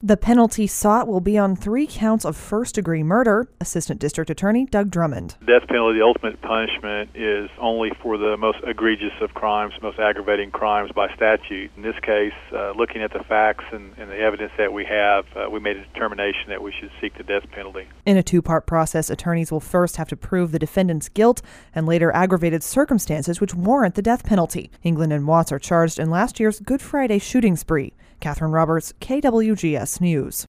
The penalty sought will be on 3 counts of first-degree murder. Assistant District Attorney Doug Drummond. Death penalty, the ultimate punishment, is only for the most egregious of crimes, most aggravating crimes by statute. In this case, looking at the facts and the evidence that we have, we made a determination that we should seek the death penalty. In a 2-part process, attorneys will first have to prove the defendant's guilt and later aggravated circumstances which warrant the death penalty. England and Watts are charged in last year's Good Friday shooting spree. Catherine Roberts, KWGS News.